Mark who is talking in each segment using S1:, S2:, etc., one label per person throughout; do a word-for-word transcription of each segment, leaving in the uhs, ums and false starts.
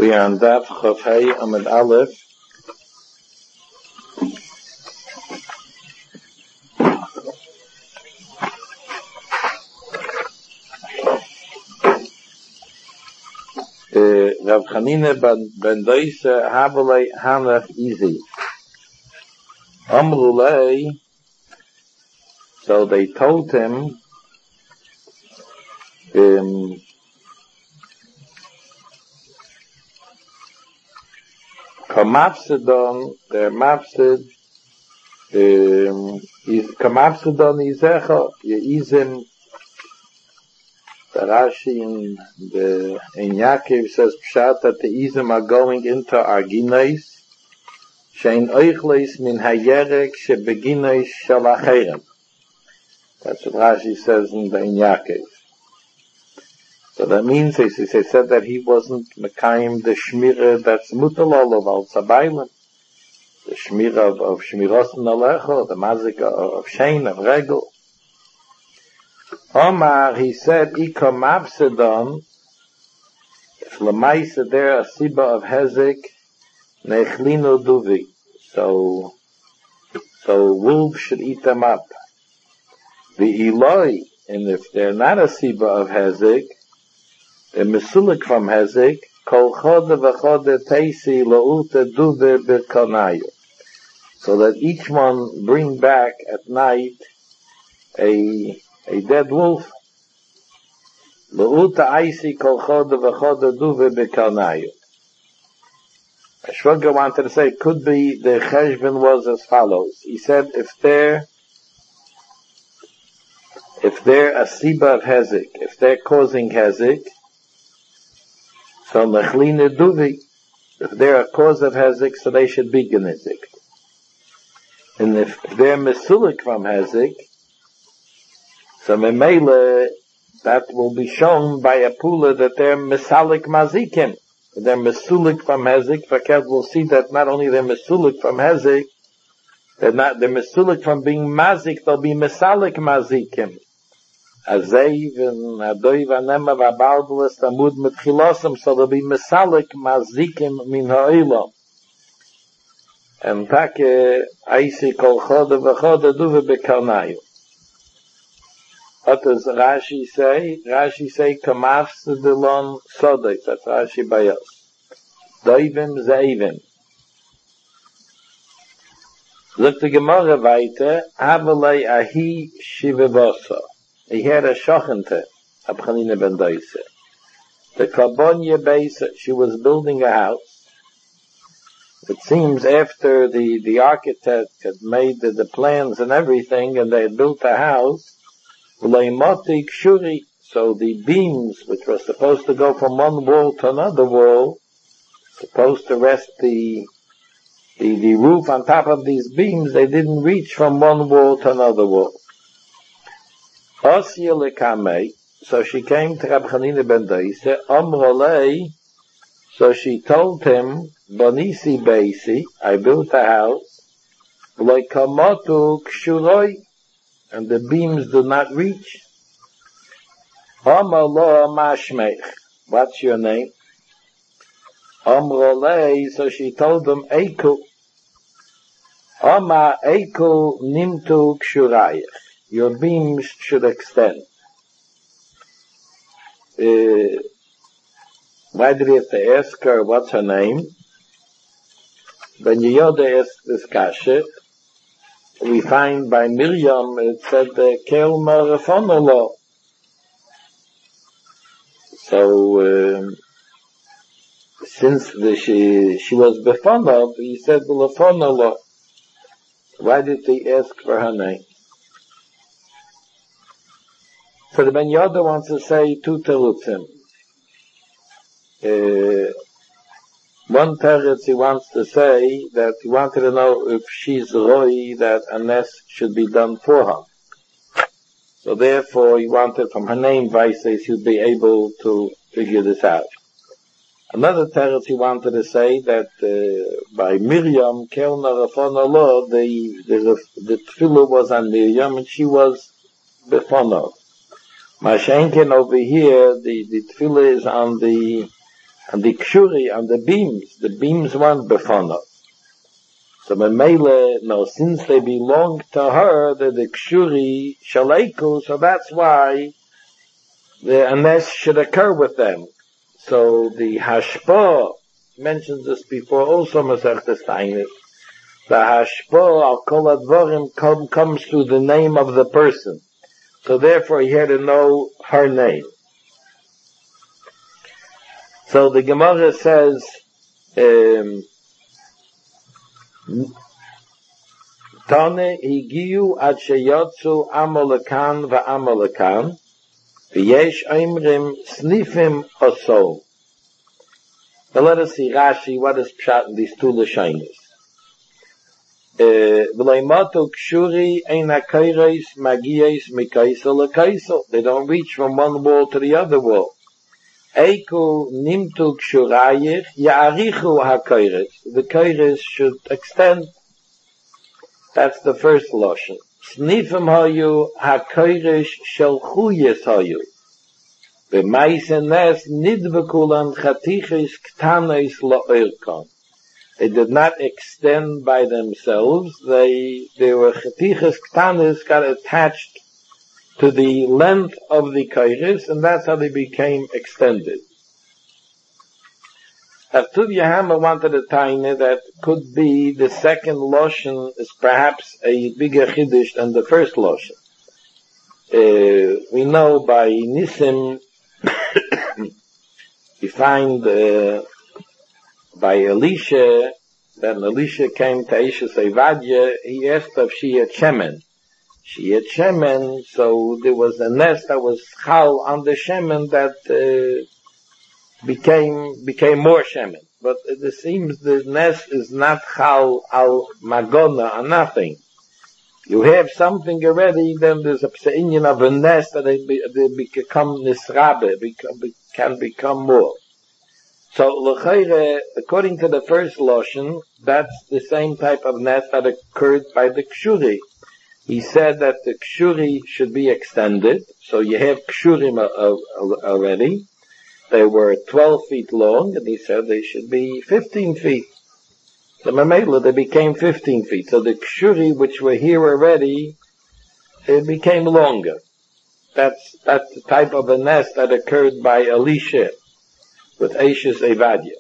S1: We are on Daf Chav Hey Amud Aleph. Rav Chanina ben Doisa Havelei Hanach Izi. Amrulei. So they told him, um, Kamapsidon, their mapsid, um, is Kamapsidon Izecha, Yeizim, the Rashi in the, in Yaakov says, Pshat, that the Izim are going into Arginais, Shein Oichleis min Hayerek, Shebeginais Shalacherem. That's what Rashi says in the in Yaakov. So that means, they, they said that he wasn't Mekayim the Shmira that's Mutalol of Al Sabaylim, the Shmira of, of Shmiros and Alecho, the Mazik of Shein, of Regel. Omar, he said, Ika Mavsedon, if Lamaisa there a Siba of Hezek, Nechlino Duvi. So, so wolves should eat them up. The Eloi, and if they're not a Siba of Hezek, a Mesulik from Hezek, Kol Chode V'Chode Teisi La'ute Duve B'Kanayu. So that each one bring back at night a, a dead wolf. La'ute Aisi Kol Chode V'Chode Duve B'Kanayu. Shvaga wanted to say, it could be the Cheshbon was as follows. He said, if they're if they're a Siba of Hezek, if they're causing Hezek, so Nechlina Duvi, if they're a cause of Hezek, so they should be Genizik. And if they're Mesulik from Hezek, so Memele, that will be shown by a Pula that they're Mesalik Mazikim. They're Mesulik from Hezek. Fakad will see that not only they're Mesulik from Hezek, they're not, they're Mesulik from being Mazik, they'll be Mesalik Mazikim. Azev and Adoiv Anema Vabaldulas Tamud Mitchilosam, so there'll be Mesalik Mazikim Min Ha'ilam. And Take Aisi Kol Chode V'Chode Duve B'Karnayu. What does Rashi say? Rashi say Kamafs Delon Sodek. That's Rashi Bayos. Doivim Zeivim. Look the Gemara weiter. Havelei Ahi Shivevosa. He had a shochente, Rav Chanina ben Doisa. The Karbonya base, she was building a house. It seems after the, the architect had made the, the plans and everything, and they had built a house, so the beams, which were supposed to go from one wall to another wall, supposed to rest the, the, the roof on top of these beams, they didn't reach from one wall to another wall. So she came to Rav Chanina ben Doisa, Amrolei, so she told him, Bonisi Beisi, I built a house, Loikamotu Kshuroi, and the beams do not reach. Amrolo Mashmech, what's your name? Amrolei, so she told him, Eiku, Ama Eiku Nimtu Kshurayich. Your beams should extend. Uh, why did he have to ask her what's her name? When Yehoda asked this kasha, we find by Miriam it said Kel Marafonolo. So um, since the, she she was befonov, he said Lafonolo. Why did he ask for her name? So the Ben Yoda wants to say two terutzim. Uh, one teretz he wants to say that he wanted to know if she's roi that a nest should be done for her. So therefore he wanted from her name Vaise she'd be able to figure this out. Another teretz he wanted to say that uh, by Miriam Kelna Rafon Allah the the the tefillah was on Miriam and she was befonov. Mashenkin over here, the, the tefillah is on the, and the kshuri, and the beams, the beams weren't befana. So Memele, no, since they belong to her, the, the kshuri shaleku, so that's why the anes should occur with them. So the hashpa mentions this before also Masechtas Tainis. The hashpa al kol advarim come, comes through the name of the person. So therefore he had to know her name. So the Gemara says, um, Tane higiu ad sheyotzu amalekan va'amalekan v'yesh oimrim snifim osol. Now let us see Rashi, what is pshat in these two lashonos. V'leimato kshuri ein hakayres magiyes mikaisel lekaisel. They don't reach from one wall to the other wall. Eiku nimtu kshurayich ya'arichu hakayres. The kayres should extend. That's the first lashon. Snifim hayu hakayres shelchuyes hayu. B'maisenes nidbekulan chatiches ktanes la'irkan. They did not extend by themselves. They they were chatiches ktanes got attached to the length of the kairis, and that's how they became extended. Artuv Yahama wanted a tiny that could be the second lashon is perhaps a bigger chiddush than the first lashon. Uh, we know by Nisim we find uh, by Elisha, that Elisha came to Isha Seivadya, he asked if she had shemen. She had shemen, so there was a nest that was chal on the shemen that uh, became became more shemen. But it seems the nest is not chal al magona or nothing. You have something already, then there's a pseinian of a nest that they, be, they become nisrabe, become, can become more. So, l'chayre, according to the first lashon, that's the same type of nest that occurred by the kshuri. He said that the kshuri should be extended, so you have kshurim already. They were twelve feet long, and he said they should be fifteen feet. The Mamela, they became fifteen feet. So the kshuri, which were here already, it became longer. That's, that's the type of a nest that occurred by Elisha with Eishes Evadia.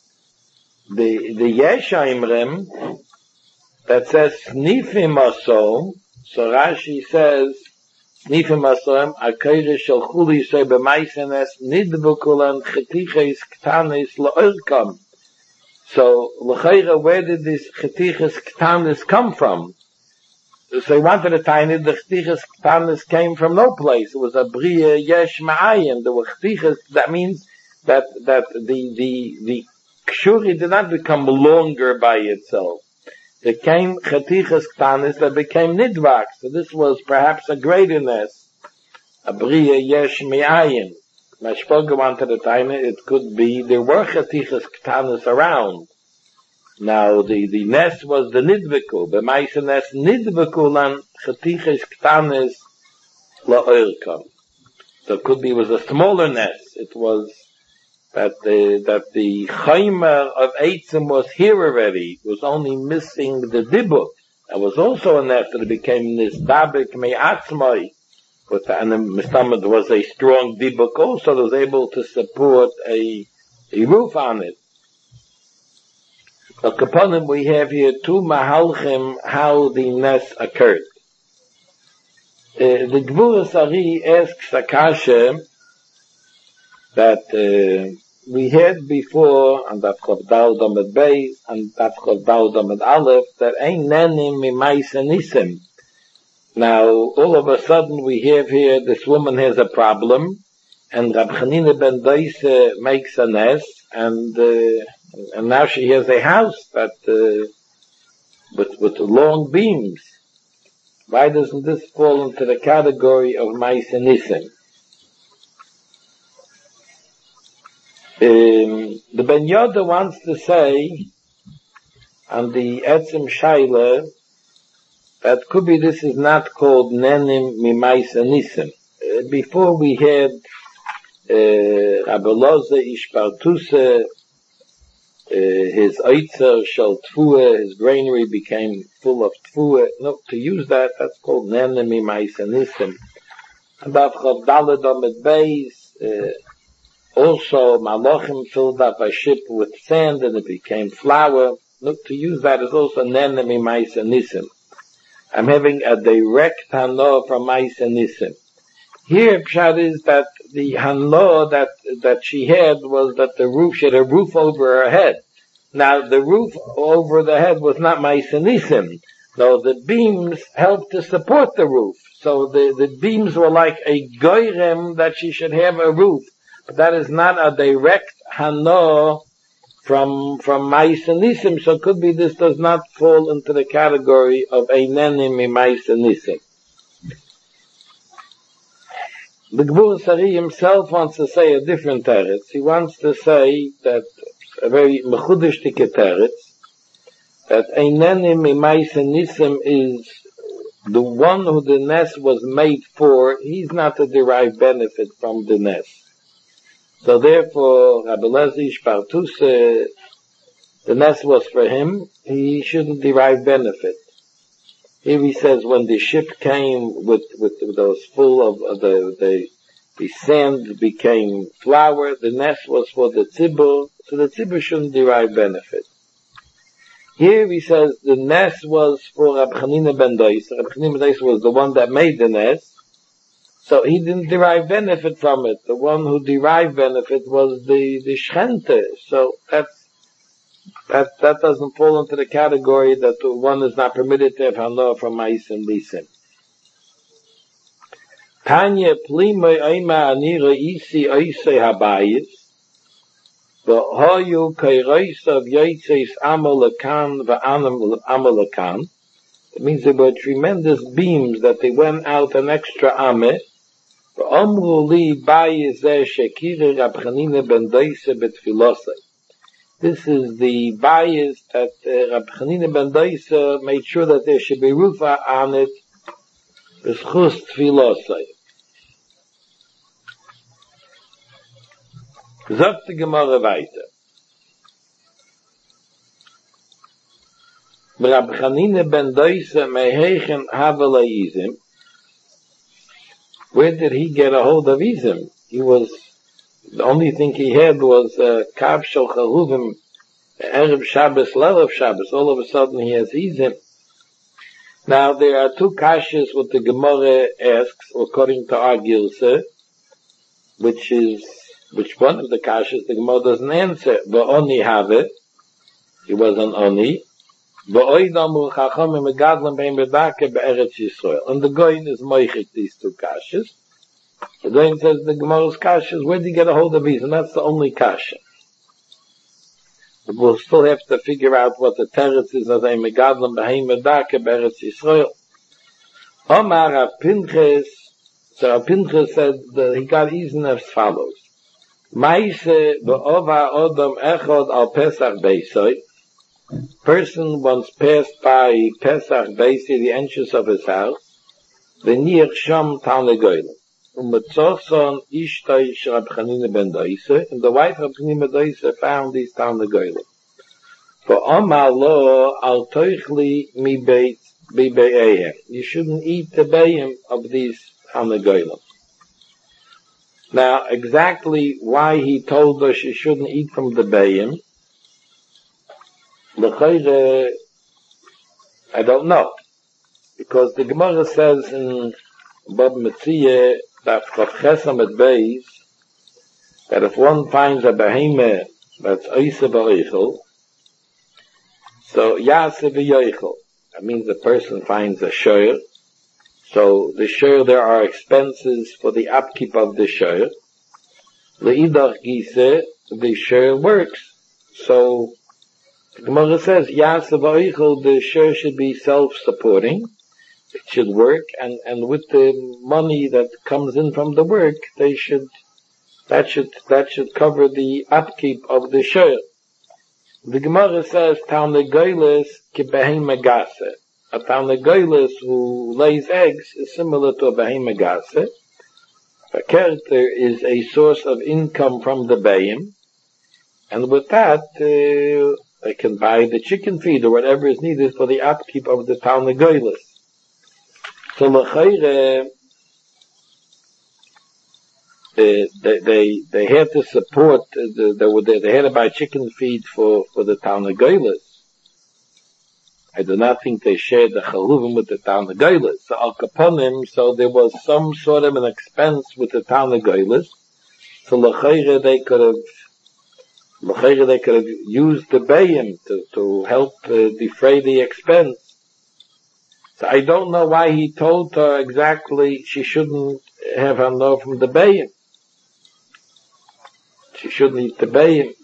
S1: The, the Yeshaimrem, that says Snifim Asom, so Rashi says, Snifim Asom, Akayre Shel Chuli Shei B'maisenes, Nidbukulan Chetiches Ktanes La'orkam. So, l'chayra, where did this chetiches ktanis come from? So he wanted to tiny, the chetiches ktanis came from no place. It was a bria yesh ma'ayin. There were chetiches, that means that, that the, the, the kshuri did not become longer by itself. There came chetiches ktanis that became nidvak. So this was perhaps a greaterness. A bria yesh ma'ayin. Mashpoga wanted to time it, it could be, there were chatiches ktanis around. Now, the, the nest was the nidviku, the maisa nest nidviku lan chatiches ktanis la'orkam. So it could be, it was a smaller nest. It was that the, that the chaymer of Eitzim was here already. It was only missing the dibuk. There was also a nest that became nisdabik me'atzmai. But and the Mistamad was a strong dibuk also, that was able to support a a roof on it. But upon him we have here two mahalchim how the nest occurred. Uh, the Gvura Sari asks Akasha that uh, we had before on that Chavdal Damed Beis and that Chavdal Damed Aleph that ein nenim mimaisa nisim. Now, all of a sudden we have here, this woman has a problem, and Rab Chanina ben Doise makes a nest, and, uh, and now she has a house that, uh, with, with long beams. Why doesn't this fall into the category of Maisa Nisim? Um, the Ben Yoda wants to say, on the Etzim Shaila, that could be this is not called Nenim Mimaisa Nisim. Uh, before we had Rabbi Loza Ishpartuse, his Eitzer Shal Tfuah, his granary became full of Tfuah. No, to use that, that's called Nenemi Maisanisim. And Daf Chav Daled Amid Beis, also Malachim filled up a ship with sand and it became flour. Look, to use that is also Nenemi Maisanisim. I'm having a direct Hanoah from Maisanisim. Here, Pshat is that the Hanoah that, that she had was that the roof, she had a roof over her head. Now, the roof over the head was not Maisanisim, though the beams helped to support the roof. So the, the beams were like a goyrem that she should have a roof. But that is not a direct Hanoah from, from Maisanisim, so it could be this does not fall into the category of Einenim mi Maisanisim. The Gvur Sari himself wants to say a different teretz. He wants to say that a very mechudishtike teretz, that Einenim mi Maisanisim is the one who the nest was made for. He's not to derive benefit from the nest. So therefore, Rabbi Lezi Ishpartuse, the nest was for him. He shouldn't derive benefit. Here he says when the ship came with, with, with those full of uh, the, the, the sand became flour, the nest was for the tzibur, so the tzibur shouldn't derive benefit. Here he says the nest was for Rab Chanina ben Doisa. Rab Chanina ben Doisa was the one that made the nest, so he didn't derive benefit from it. The one who derived benefit was the, the shchente, so that's That, that doesn't fall into the category that one is not permitted to have hanoah from Maisim Lisim. Tanya plimay aima anira isi oisei habayis, v'hoyu kairoisav yoitzeis amalakan v'amalakan. It means there were tremendous beams that they went out an extra ame. V'omru li bayis zeh shekiri Rab Chanina ben Doisa betfilosai. This is the bias that uh, Rab Chanina ben Doisa made sure that there should be rufa on it. B'schus tfilosai. Sagt die Gemara weiter. Rab Chanina ben Doisa meheichen havel izim. Where did he get a hold of izim? He was The only thing he had was Kav Shel Charuvim, Erev Shabbos, Lelav Shabbos. All of a sudden he has Izim. Now there are two kashas what the Gemara asks, according to our Gilsa, which is, which one of the kashas the Gemara doesn't answer. V'oni have it. He was an Oni. V'oidamu Chachamim Megadlam Bein Bedake Be'eretz Yisrael. And the Goyin is moichik these two kashas. The Goyin says the Gemara's kasha is where did he get a hold of these? And that's the only kasha. But we'll still have to figure out what the teretz is as a megadlam b'heim medake b'eretz Yisrael. Omar Rav Pinchas, so Rav Pinchas said that he got easen as follows. Maise b'ova odom echod al Pesach beisoi. Person once passed by Pesach beisoi, the entrance of his house. V'niach sham ta'negoyim. And the wife of Chanina ben Doisa found these Tarnagoyim. For Omar lo al toichli mi beit bi be'ehem. You shouldn't eat the be'em of these Tarnagoyim. Now, exactly why he told us you shouldn't eat from the be'em, I don't know. Because the Gemara says in Bab Metziyah, that that if one finds a behemoth that's oisa b'reichel, so yase b'yoichel, that means the person finds a shor. So the shor, there are expenses for the upkeep of the shor. Le'idach gise, the shor works. So the Gemara says yase b'reichel, the shor should be self-supporting. It should work, and, and with the money that comes in from the work, they should, that should, that should cover the upkeep of the shor. The Gemara says, Tarnagoyles ki behema gase. A Tarnagoyles who lays eggs is similar to a behema gase. A character is a source of income from the bayim, and with that, uh, they can buy the chicken feed or whatever is needed for the upkeep of the Tarnagolos. So, l'chayre, Uh, they, they they had to support uh, the, they, they had to buy chicken feed for for the Tarnagolos. I do not think they shared the chaluvim with the Tarnagolos. So al kaponim, so there was some sort of an expense with the Tarnagolos. So l'chayre they could have l'chayre they could have used the bayim to to help uh, defray the expense. So I don't know why he told her exactly she shouldn't have her know from the bayim. She shouldn't eat the bayim.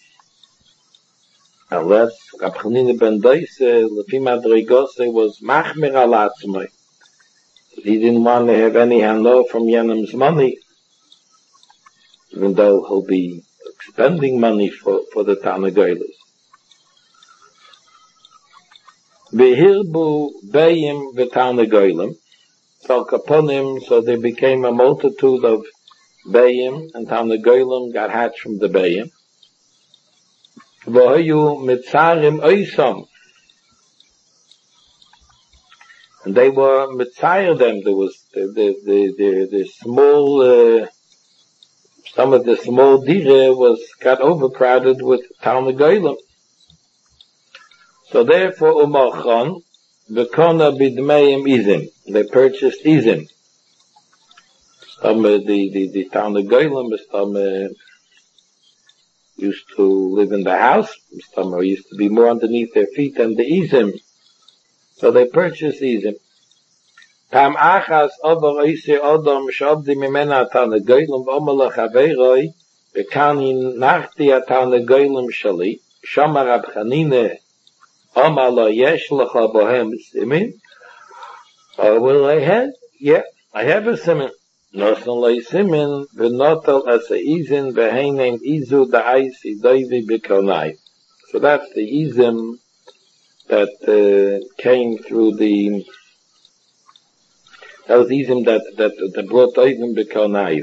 S1: Unless Rab Chanina ben Doise, Lefi Madrigose, was machmir al atzmai. He didn't want to have any hano from Yenem's money, even though he'll be spending money for, for the Tarnagolos. V'hirbu bayim v'Tarnagolim, so kaponim, so there became a multitude of bayim, and Tarnagolim got hatched from the bayim. V'hoyu mitzarim oisam, and they were mitzayir them. There was the the the the, the small uh, some of the small dire was got overcrowded with Tarnagolim. So therefore, Umachan v'kona bidmeim izim. They purchased izim. Some uh, the the the Tarnagolim, some uh, used to live in the house. Some used to be more underneath their feet than the izim. So they purchased izim. Pam achas over oise odom shabdi mimena Tarnagolim v'omar lechaveroi v'kani nachti Tarnagolim shali shamar Rab Chanina omar lo yesh lecha bohem simin. Oh, well, I had, yeah, I have a simin. Nosan lei simin v'notel as a izin v'heinem izu da'ais idoivi b'konai. So that's the izim that uh, came through the, that was izim that, that, that brought oivim b'konai.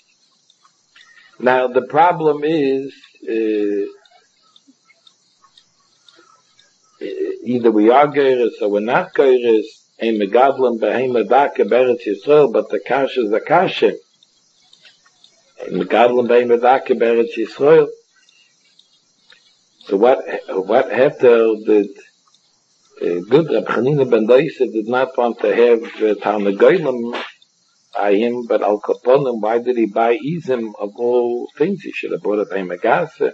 S1: Now the problem is, uh, either we are geiris or we're not geiris, ein megadlam behem medake beretz Yisrael, but the kash is the kash. Ein megadlam behem medake beretz Yisrael. So what, what Heter did, uh, good Rab Chanina ben Doise did not want to have uh, Tarnagolim by him, but al kaponim, why did he buy izim of all things? He should have bought it by Megase.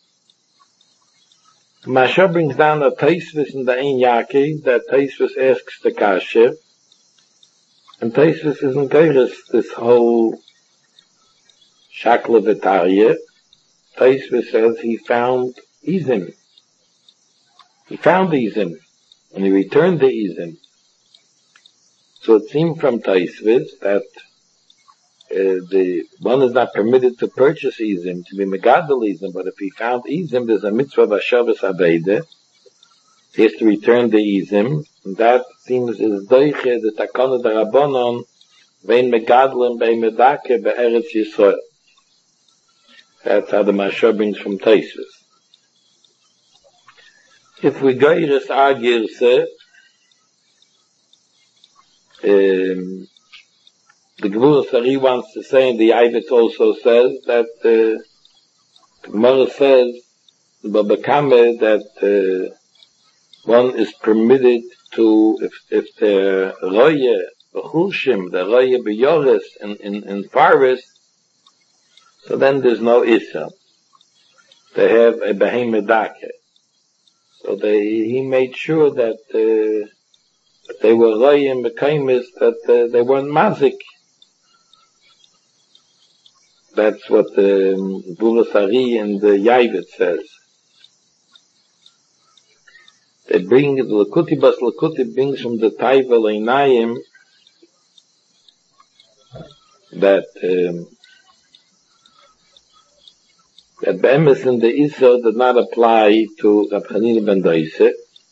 S1: Masha brings down a Taisvis in the Ein Yaki, that Taisvis asks the Kasher, and Taisvis isn't geiris this whole Shakla V'Tarya. Taisvis says he found Izim. He found Izim, and he returned the Izim. So it seemed from Taisvis that Uh, the one is not permitted to purchase izim, to be megadol izim, but if he found izim, there's a mitzvah of Hashavas Aveide. He has to return the izim, and that seems is doiche, the takana the rabbanon, vein megadlim, vein medake, be'eretz Yisrael. That's how the Masha brings from Taisvis. If we go iris agirse, um, the Gevurah Sari wants to say, and the Eibetz also says, that uh, the Gemara says, the Babakame, that uh, one is permitted to, if, if the Roye, the Chulshim, the Roye B'Yores, in, in, in Faris, so then there's no Issa. They have a Behemedake. So they, he made sure that uh, they were Roye and Bekaimis, that uh, they weren't Mazik. That's what the Gevurah Sari and the Yaivet says. They bring the Lakuti Bas Lakuti brings from the Taiva Leinayim that um, that Be'emes and the Isser did not apply to Rab Chanina ben Doise,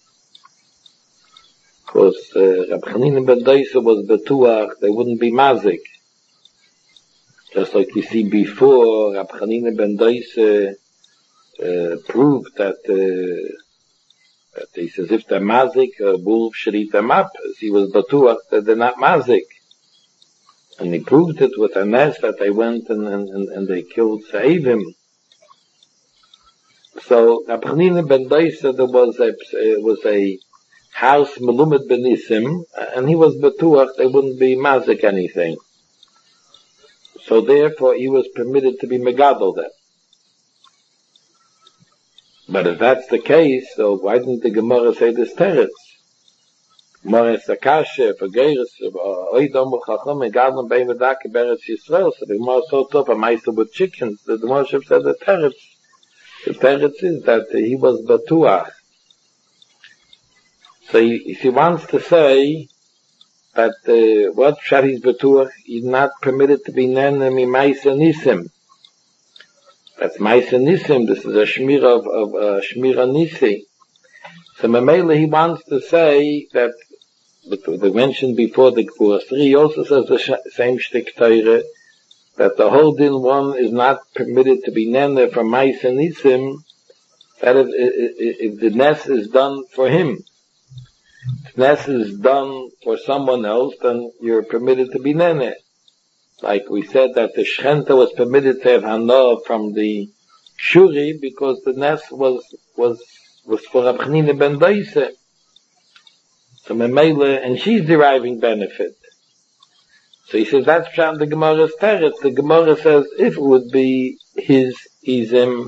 S1: because uh, Rab Chanina ben Doise was Betuach, they wouldn't be Mazik. Just like you see before, Rab Chanina ben Doisa uh, proved that, uh, that he says if they're mazik, a wolf should eat them up. As he was batuach that they're not mazik. And he proved it with a nest that they went and, and, and, and they killed Se'evim. So, Rab Chanina ben Doisa, there was a, uh, was a house, Melumet Benisim, and he was batuach, they wouldn't be mazik anything. So therefore he was permitted to be megadol them. But if that's the case, so why didn't the Gemara say this teretz? Gemara is akashe, for geiris, oidom chacham, megadol beim medake beretz Yisrael. So the Gemara so top a meister with chickens. The Gemara said the teretz. The teretz is that he was batuach. So he, if he wants to say that uh, what Shari's Batuach is not permitted to be nene mi Maisa Nisim. That's Maisa Nisim. This is a Shmira of, of uh, Shmira Nisi. So Mamela he wants to say that the mentioned before the Gvura three also says the sh- same shtik Teire that the whole din one is not permitted to be nene from Maisa Nisim. That if, if, if the nes is done for him. If nes is done for someone else, then you're permitted to be nene. Like we said that the shchenta was permitted to have hana from the shuri because the nes was was was for Rab Chanina ben Doisa. So Memele, and she's deriving benefit. So he says that's from the Gemara's teretz. The Gemara says if it would be his izim,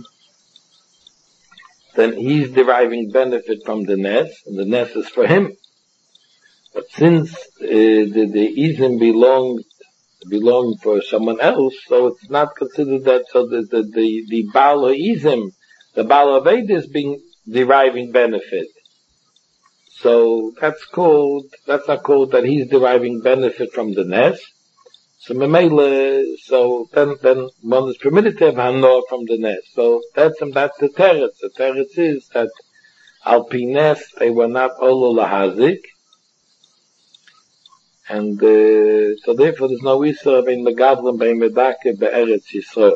S1: then he's deriving benefit from the nes, and the nes is for him. But since uh, the, the izim belonged belonged for someone else, so it's not considered that. So the the the, the Baal izim, the Baal Aved is being deriving benefit. So that's called that's not called that he's deriving benefit from the nes. So Memele, so then, then one is permitted to have hana from the nes. So that's, that's the teretz. The teretz is that al pi nes, they were not olu lahazik. And, uh, so therefore there's no isra bein megadlim bein medake be'eretz Yisrael.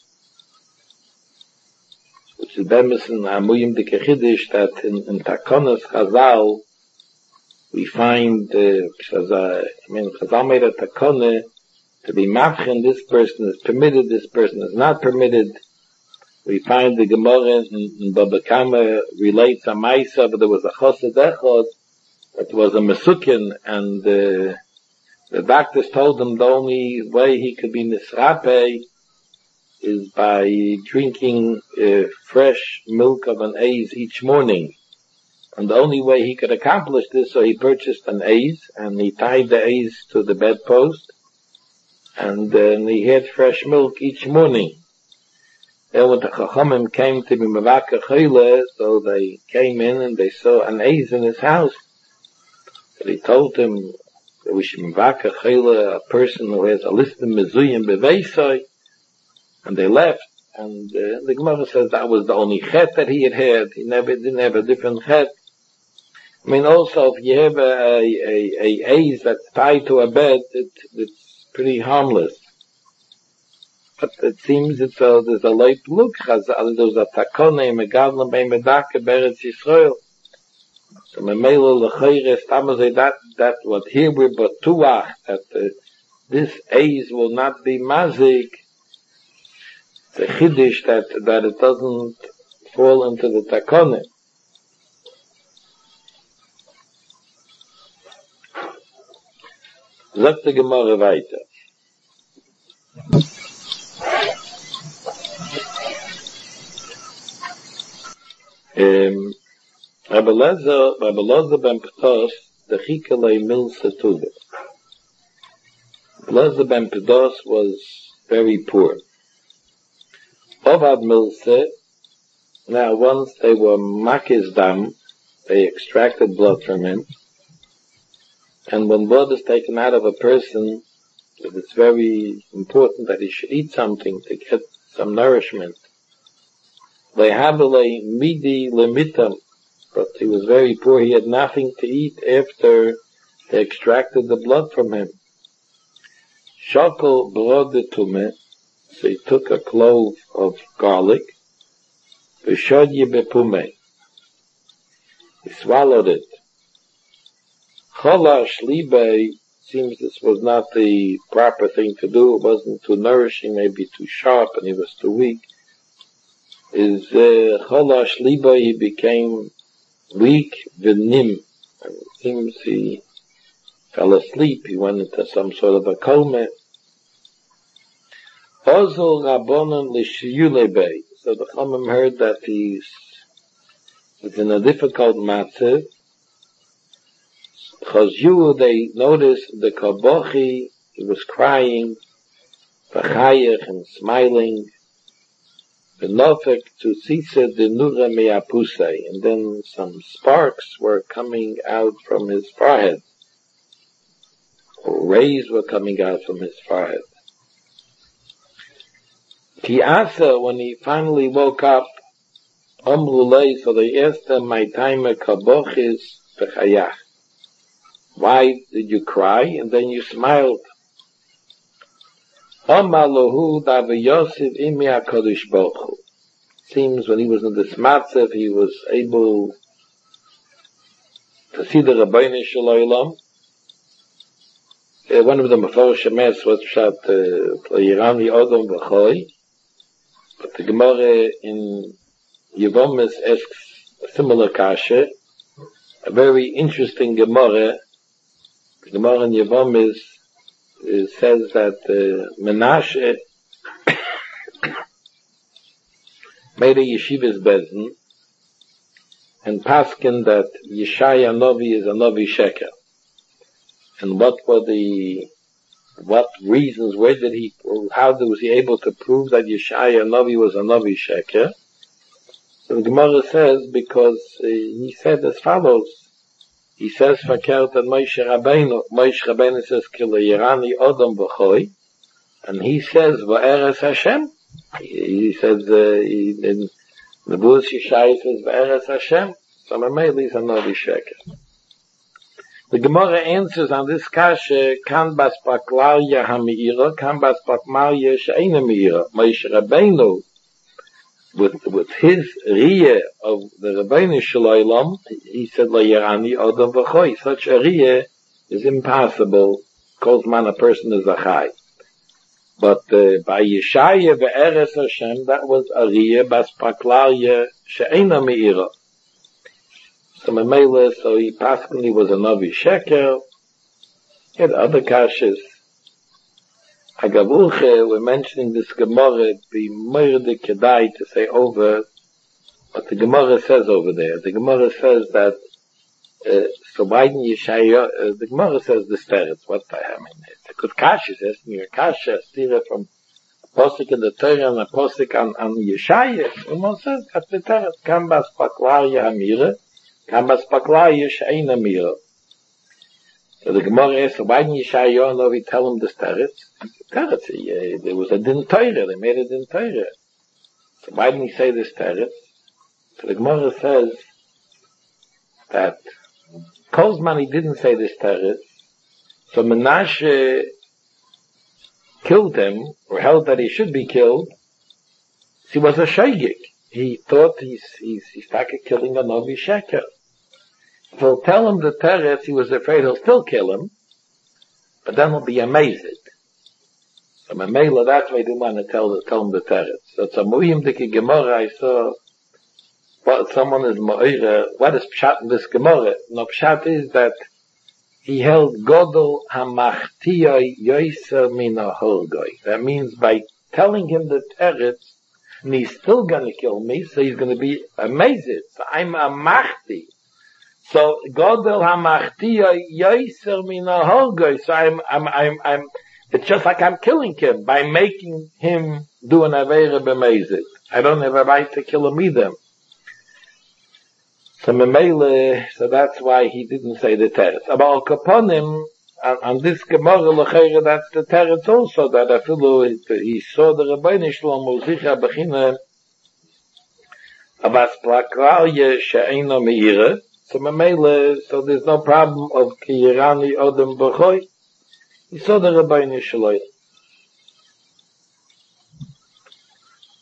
S1: Which is bemis in Amuyim de Kechidish that in, in Takonos Chazal, we find, uh, I mean, Chazal made a Takoneh, to be mafchen, this person is permitted, this person is not permitted. We find the Gemara in, in Baba Kama relates a Maisa, but there was a Chosed Echod, that was a Mesukin, and uh, the doctors told him the only way he could be Nisrape is by drinking uh, fresh milk of an Aiz each morning. And the only way he could accomplish this, so he purchased an Aiz, and he tied the Aiz to the bedpost, and then he had fresh milk each morning. Then when the Chachamim came to be Mavaka Chayla, so they came in and they saw an Aiz in his house. So they told him that we should Mavaka Chayla, a person who has a list of Mezuyim Beveisai, and they left. And uh, the Gemara says that was the only chet that he had had. He never didn't have a different chet. I mean, also if you have a a a, a Aiz that's tied to a bed, it, it's pretty harmless. But it seems it's a, there's a light look, there's a takone, megadlam bein medake beretz Yisrael. So memelo lechayre stamazay that, that what here we're batuach, that uh, this Aiz will not be mazik. It's a chiddush that, that it doesn't fall into the takone. Sagt die Gemara weiter. Um, Rabbi Lezer, Rabbi Lezer ben Petos, the Chikalei Milsa Tuga. Lezer ben Petos was very poor. Ovad Milsa, now once they were makis dam, they extracted blood from him. And when blood is taken out of a person, it's very important that he should eat something to get some nourishment. Lehabele midi lemitam, but he was very poor. He had nothing to eat after they extracted the blood from him. Shakol brodetume, So he took a clove of garlic, v'shodye bepumei. He swallowed it. Cholash libei, seems this was not the proper thing to do. It wasn't too nourishing, maybe too sharp, and he was too weak. Is cholash uh, libei, he became weak, v'nim. And it seems he fell asleep. He went into some sort of a coma. Ozol Rabbonon l'shiyulebei. So the Chachamim heard that he's was in a difficult matzav. Because you, they noticed the kabochi, he was crying, v'chayach, and smiling, v'nofek to sisa de nura me'apusei, and then some sparks were coming out from his forehead, or rays were coming out from his forehead. Ki asa, when he finally woke up, Amrulei, so they asked him, my time kabochis v'chayach. Why did you cry? And then you smiled. Amalahu davi Yosef imi HaKadosh Baruch Hu. Seems when he was in this matzav, he was able to see the Rabbeinu Shel Olam. Uh, one of the Meforish Shemes was shot Yerani Odom V'choi. But the Gemara in Yevomis asks a similar kasha, a very interesting Gemara. The Gemara in Yevomis uh, says that uh, Menashe made a yeshivas bezdin and paskin that Yeshaya Novi is a Novi Sheker. And what were the, what reasons, where did he, how was he able to prove that Yeshaya Novi was a Novi Sheker? So the Gemara says, because uh, he said as follows, he says, verkehrt an Moshe Rabbeinu, Moshe Rabbeinu says, Kila Yerani Odom B'choi, and he says, V'eres Hashem, he, he says, uh, he, in the Buz Yeshaya says, V'eres Hashem, so Mameli is a Novi Sheker. The Gemara answers on this kasha, kan bas paklarya ha'meira, kan bas pakmarya she'ena meira. Moshe Rabbeinu, with, with his riyah of the Rabbeinu Shel Olam, he said, La Yerani Odom V'choi. Such a riyah is impossible, calls man a person is a chai. But uh, by Yeshaya V'eres Hashem, that was a riyah bas paklarya she'ena meira. So Mamela, so he paskinly was a Novi Sheker. He had other kashas. Agavulche, we're mentioning this Gemara, be Merde Kedai to say over what the Gemara says over there. The Gemara says that, uh, so why didn't Yeshaya, uh, the Gemara says the teretz. What I mean, it's a good kasha, it's asking a kasha, steer from a posik in the Torah and a posik on, on Yeshaya. And one says, that's the teretz. Kambas Paklarya Hamira. Kambas Paklarya she'ena meira. So the Gemara asks, why didn't Yeshaya Novi tell him this teretz? Teretz, uh, there was a din Torah, they made a din Torah. So why didn't he say this teretz? So the Gemara says that Kozman he didn't say this teretz. So Menashe killed him, or held that he should be killed. He was a shaygik. He thought he's, he's, he started killing a Novi Sheker. So tell him the teretz, he was afraid he'll still kill him, but then he'll be amazed. So Mamela, that's why he didn't want to tell, tell him the teretz. So it's a muhim dike Gemara, I saw, what someone is Ma'ira, what is Pshat in this Gemara? No, Pshat is that he held Godel HaMachtiyoi Yoiser Mina Horgoi. That means by telling him the teretz, and he's still gonna kill me, so he's gonna be amazed. So I'm a Machti. So Godel HaMachtiyoi Yoiser Mina Horgoi. So I'm, I'm, I'm, I'm, it's just like I'm killing him by making him do an Aveira b'mezid. I don't have a right to kill him either. So Memele, so that's why he didn't say the teretz. About Kaponim, on, on this Gemara L'cheira, that's the teretz also, that Afilu, he saw the Rabbeinu Shlomo Zicha Bechina, Abas Plaklarye She'ena Meira. So Memele, so there's no problem of Ki Yerani Odom B'choi. He saw the Rabbeinu Shlomo.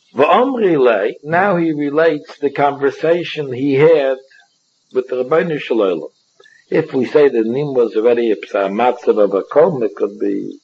S1: V'omri, now he relates the conversation he had with the Rebbeinu Shalom. If we say the Nim was already a matzav of a kom, it could be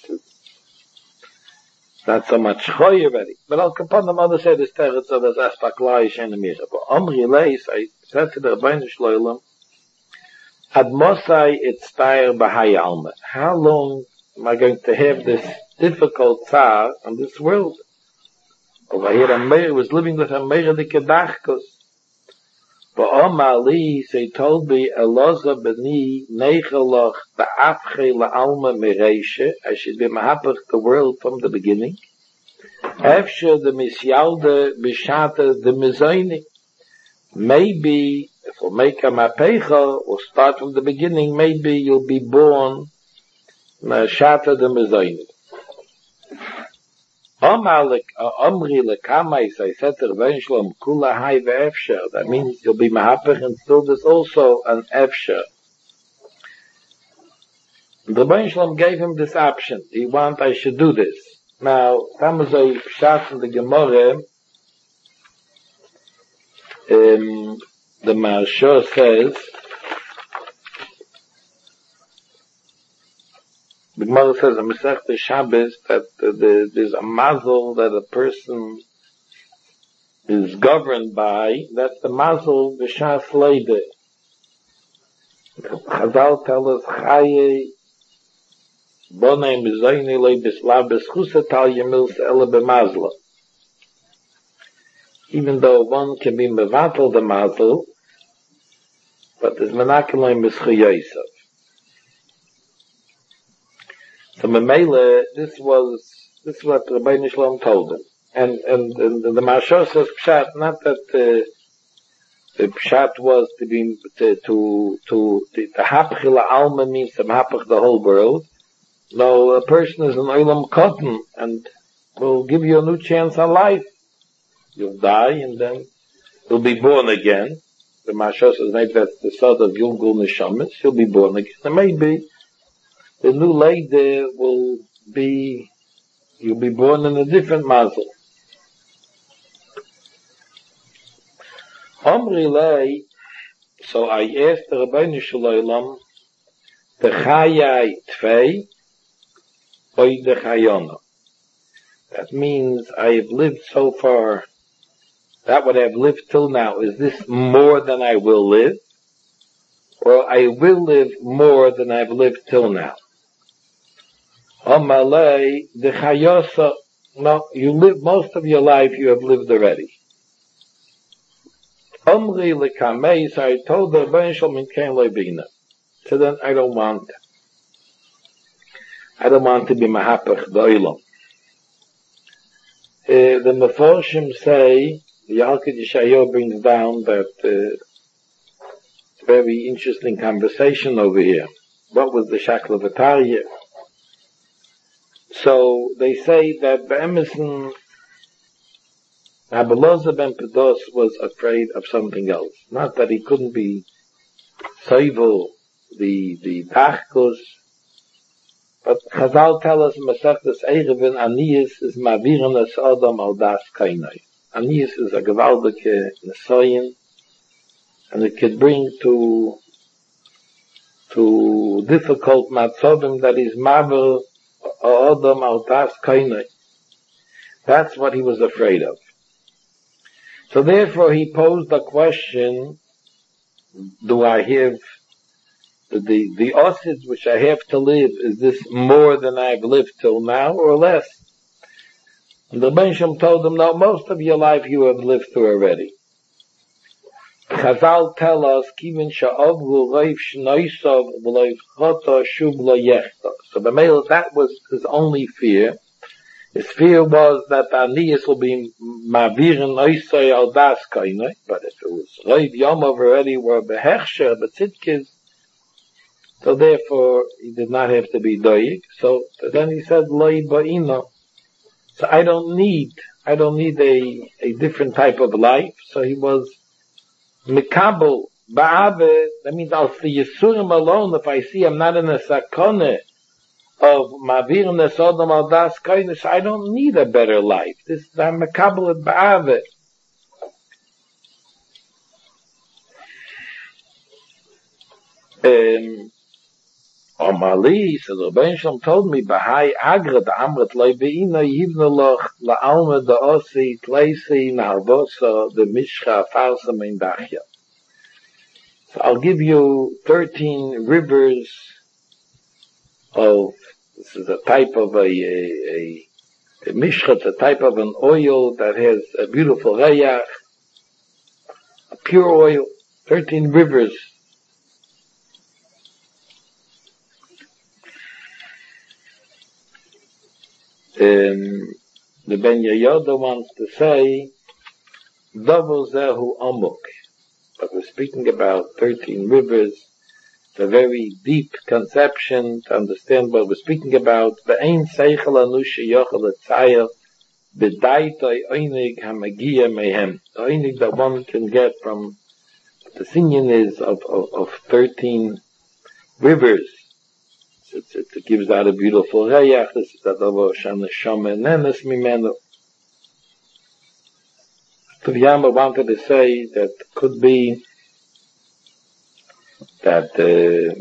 S1: not so much choy already. But Al Kapon, the mother said this teretz of his aspaklai shenemira. But Omri Leis, I said to the Rebbeinu Shalom, Ad Mosai Itztair B'Hai Alma. How long am I going to have this difficult tzar on this world? Over here, Amir was living with Amir the Kedachkos. But Omali, they told me, Eloza B'ni Neichelach Ba'afche La'alma Mereishe. I should be mahapach the world from the beginning. Efshe the Misyalde B'Shata the Mizoini. Maybe, if we'll make a mapecha, we'll start from the beginning, maybe you'll be born Shata the Mizoini. Omri lekamais, I said to Rebbeinu Shalom, kula hai ve'efsher. That means you'll be mahapach, and still there's also an efsher. The Rebbeinu Shalom gave him this option. He want I should do this. Now, Tamazai Pshat in the Gemara, um, the Maharsha says, the Gemara says in Masechta Shabbos that uh, the, there's a mazel that a person is governed by. That's the mazel b'shas leide. Chazal tell us chaye bonei mizoyni le bislav b'schusa tal yemils ele b'mazla. Even though one can be mevatel the mazel, but there's menakeloi mischayosav. So Memele, this was, this is what Rebbeinu Shalom told him. And, and, and the Maharsha says Pshat, not that, uh, the Pshat was to be, to, to, to, the hapchila alma means to hapach the whole world. No, a person is an olam cotton, and will give you a new chance on life. You'll die, and then you'll be born again. The Maharsha says maybe that's the sort of Yulgul Neshamis, you'll be born again. And maybe the new lady will be, you'll be born in a different mazel. Omri lei, so I asked the Rebbeinu Shalom, the chayai tvei, or the chayona. That means I have lived so far, that what I have lived till now, is this more than I will live? Or I will live more than I've lived till now? Amalei, the chayosa, no, you live, most of your life you have lived already. Omri lekamei, so I told the Rebbeinu Shalom kain lebina. So then I don't want, I don't want to be mahapach the olam. Uh, the Meforshim say, the Yalkut Yeshayahu brings down that, uh, very interesting conversation over here. What was the Shakla V'Tarya? So they say that Be'emerson, Rabbi Loza ben Pedos was afraid of something else. Not that he couldn't be soivel, the, the tachkos, but Chazal tell us, Masechtas Eirevin, Aniyas is maviran es Adam al das kainai. Aniyas is a gewaldike nesoyin, and it could bring to, to difficult matzobim that is maver Adam al das kainai. That's what he was afraid of. So therefore he posed the question, do I have the, the, the osid which I have to live, is this more than I've lived till now or less? And the Rebbeinu Shalom told him, no, most of your life you have lived through already. Chazal tell us, Kivin sha'avru reif shnoisov v'loiv choto shub lo yechta. So the male, that was his only fear. His fear was that the Aniyas will be mavirin oisoi al das kainai, but if it was reif yomov already were behechsher, betzitkiz, so therefore he did not have to be doyik. So then he said, loi ba'ino. So I don't need, I don't need a, a different type of life. So he was mikabel, ba'ave, that means I'll see Yisurim alone if I see I'm not in a sakone of Mavir Nesodam al Das Koinish, I don't need a better life. This is I'm a Kabbalah Ba'ave. Um, Omali, so the Rebbeinu Shalom told me, Bahai Agra, the Amrit Loi Be'ina, Yivna Loch, La'alma, the Osi, Tleisi, Naharbosa, the Mishcha, Farsa, Meindachya. So I'll give you thirteen rivers of, this is a type of a, a, a, a Mishcha, it's a type of an oil that has a beautiful rayach, a pure oil, thirteen rivers. Um, the Ben Yehoyada wants to say, Dovo Zehu Amok. But we're speaking about thirteen rivers. It's a very deep conception to understand what we're speaking about. Ve'ein seichel anushi yochel etzayel b'daitoi oinig hamagia mehem. The oinig that one can get from the singing is of, of, of thirteen rivers. It, it, it gives out a beautiful rayach. This is Adavo Shana Shama Nenes Mimeno. Tuviyama wanted to say that could be that uh,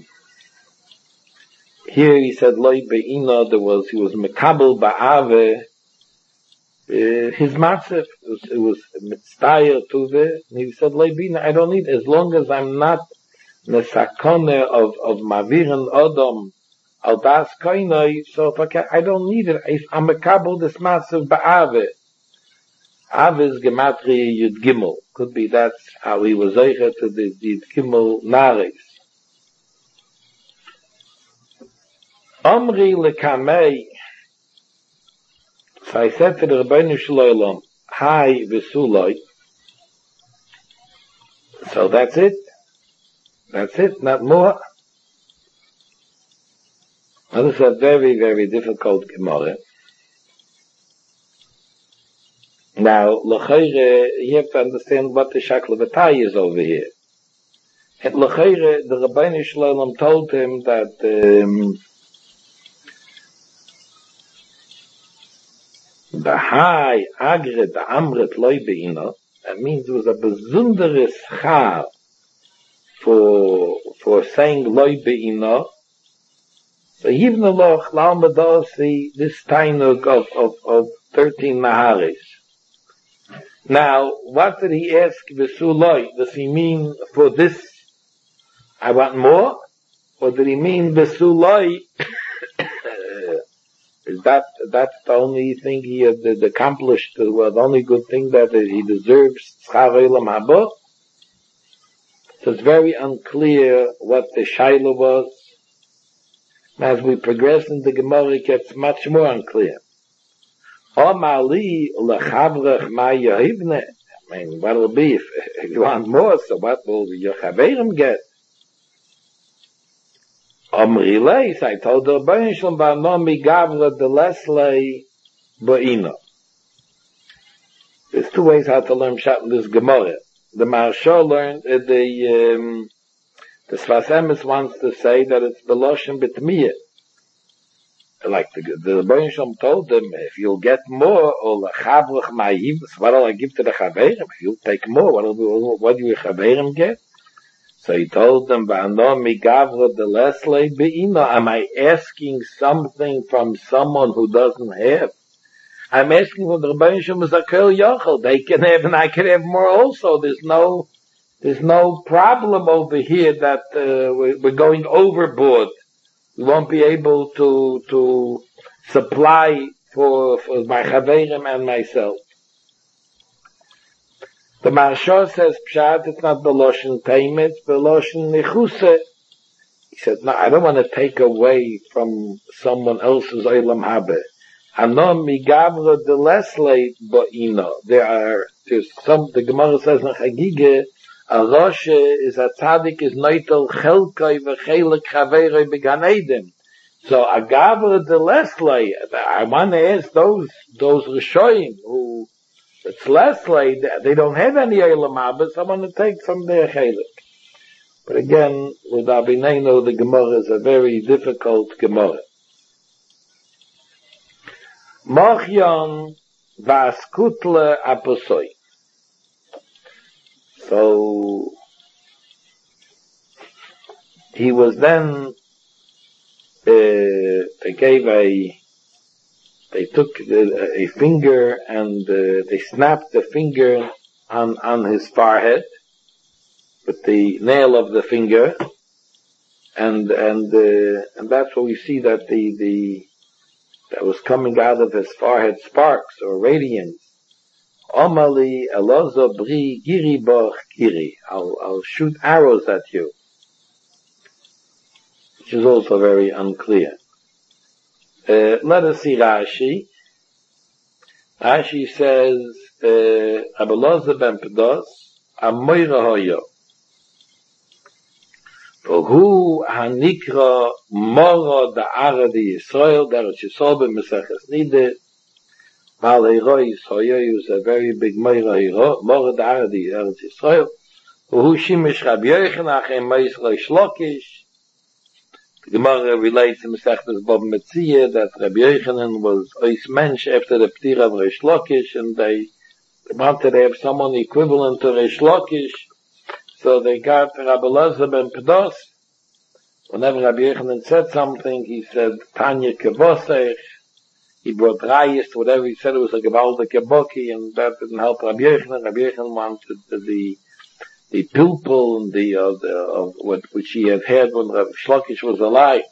S1: here he said Loi Be'ina, there was he was Mekabel Ba'ave uh, his matzef, it was Mitztayer Tuve, and he said Loi Be'ina, I don't need, as long as I'm not Nesakone of, of Maviran Odom Al Das Koinoi, so if I can, I don't need it. If I'm Mekabel this matzef Ba'ave. Av is Gematria Yud Gimel. Could be that's how he was eicher to the Yud Gimel Naris. Omri lekamei. So I said to the Rebbeinu Shalom, Hai v'suloi. So that's it. That's it, not more. Now this is a very, very difficult Gemara. Now, l'chayre, you have to understand what the Shaklavati is over here. And l'chayre, the Rebbeinu Shalom told him that um, the high agret the amret loy beina, that means it was a besonderes char for for saying loy beina. So yivna loch lal medasi this tainug of of of thirteen naharis. Now, what did he ask Vesuloi? Does he mean for this, I want more? Or did he mean Vesuloi? Is that, that's the only thing he had accomplished, well, the only good thing that he deserves, Schar Olam Haba? So it's very unclear what the Shaila was. As we progress in the Gemara, it gets much more unclear. Omali lechavrech ma yahivne. I mean, what will be if, if you want more? So what will your chaverim get? Omri leis. I told the Rebbeinu Shalom ba'nomi gavra de leslei ba'ina. There's two ways how to learn Pshat in this Gemara. The Maharsha learned uh, the um, the Sfas Emes wants to say that it's beloshen b'tmiyah. Like the the Rebbeinu Shalom told them, if you'll get more, or lechavruch ma'iv, what will I give to the chaverim? If you'll take more, what will what do your chaverim get? So he told them, "Va'ano migavra de leslei be'ina." Am I asking something from someone who doesn't have? I'm asking from the Rebbeinu Shalom Zakel Yochel. They can have, and I can have more also. There's no, there's no problem over here that uh, we're, we're going overboard. We won't be able to to supply for, for my chaverim and myself. The Maharsha says, Pshat, it's not Beloshen Taimet, it's Beloshen Nechuse. He said, no, I don't want to take away from someone else's Olam Habe. Anom migavra de leslei ba'ina. There are, there's some, the Gemara says in Chagige, a Roshe is a tzaddik is noitel chelkoi v'chelik chaveroi began Eden. So a gavra de leslei, I want to ask those, those Rishoyim who, it's leslei, they don't have any Olam Haba, so I want to take from their chelik. But again, with Abinenu, the Gemara is a very difficult Gemara. Mochyon vaskutle aposoi. So he was then, uh, they gave a, they took a, a finger and uh, they snapped the finger on, on his forehead with the nail of the finger, and, and, uh, and that's what we see that the, the, that was coming out of his forehead sparks or radiance. Omali elozo bri giri boch giri. I'll, I'll shoot arrows at you. Which is also very unclear. Uh, let us see Rashi. Rashi says, Abeloza ben Pedos, Amoira hoyo. Who hanikra moro da aradi Yisrael, der Yisrael b'meseches nide, Mal Herois hoyo is a very big moira hero, moro da aradi Eretz Yisrael, who shimish Rabbi Yochanan achem meis Reish Lakish. The Gemara relates in Mesechtes Bava Metzia that Rabbi Yochanan was ois mensch after the Ptira of Reish Lakish, and they wanted to have someone equivalent to Reish Lakish, so they got Rabbi Elazar ben Pedos. Whenever Rabbi Yochanan said something, he said, Tanya Kevosech. He brought rayas, whatever he said, it was a Gevalda Keboki, and that didn't help Rabbi Yochanan. Rabbi Yochanan wanted the, the pilpul and the, uh, the, of what, which he had had when Rabbi Shlokish was alive.